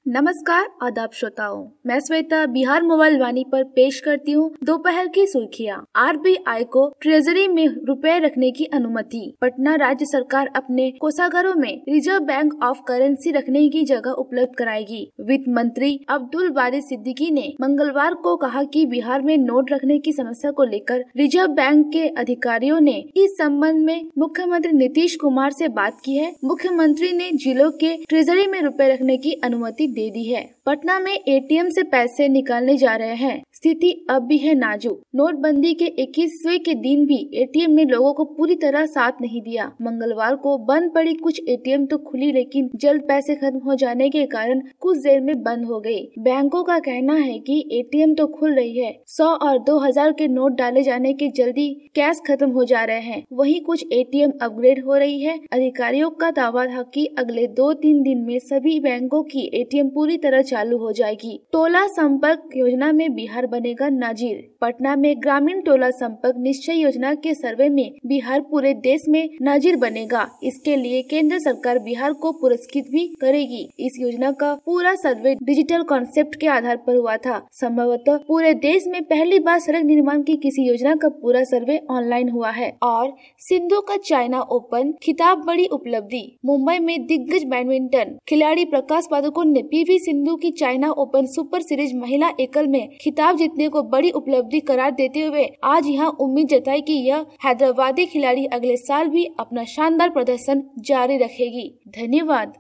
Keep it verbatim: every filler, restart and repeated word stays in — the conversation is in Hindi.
नमस्कार आदाब श्रोताओं, मैं श्वेता बिहार मोबाइल वाणी पर पेश करती हूँ दोपहर की सुर्खियाँ। आरबीआई को ट्रेजरी में रुपए रखने की अनुमति। पटना राज्य सरकार अपने कोषागारों में रिजर्व बैंक ऑफ करेंसी रखने की जगह उपलब्ध कराएगी। वित्त मंत्री अब्दुल बारी सिद्दीकी ने मंगलवार को कहा कि बिहार में नोट रखने की समस्या को लेकर रिजर्व बैंक के अधिकारियों ने इस संबंध में मुख्यमंत्री नीतीश कुमार से बात की है। मुख्यमंत्री ने जिलों के ट्रेजरी में रुपए रखने की अनुमति दे दी है। पटना में एटीएम से पैसे निकालने जा रहे हैं, स्थिति अब भी है नाजुक। नोटबंदी के इक्कीसवें के दिन भी एटीएम ने लोगों को पूरी तरह साथ नहीं दिया। मंगलवार को बंद पड़ी कुछ एटीएम तो खुली, लेकिन जल्द पैसे खत्म हो जाने के कारण कुछ देर में बंद हो गयी। बैंकों का कहना है कि एटीएम तो खुल रही है, सौ और दो हजार के नोट डाले जाने के जल्दी कैश खत्म हो जा रहे हैं। वहीं कुछ एटीएम अपग्रेड हो रही है। अधिकारियों का दावा था कि अगले दो तीन दिन में सभी बैंकों की एटीएम पूरी तरह चालू हो जाएगी। टोला संपर्क योजना में बिहार बनेगा नाजीर। पटना में ग्रामीण टोला संपर्क निश्चय योजना के सर्वे में बिहार पूरे देश में नाजीर बनेगा। इसके लिए केंद्र सरकार बिहार को पुरस्कृत भी करेगी। इस योजना का पूरा सर्वे डिजिटल कॉन्सेप्ट के आधार पर हुआ था। संभवतः पूरे देश में पहली बार सड़क निर्माण की किसी योजना का पूरा सर्वे ऑनलाइन हुआ है। और सिंधु का चाइना ओपन खिताब बड़ी उपलब्धि। मुंबई में दिग्गज बैडमिंटन खिलाड़ी प्रकाश पादुकोण ने पीवी सिंधु की चाइना ओपन सुपर सीरीज महिला एकल में खिताब जीतने को बड़ी उपलब्धि करार देते हुए आज यहां उम्मीद जताई कि यह हैदराबादी खिलाड़ी अगले साल भी अपना शानदार प्रदर्शन जारी रखेगी। धन्यवाद।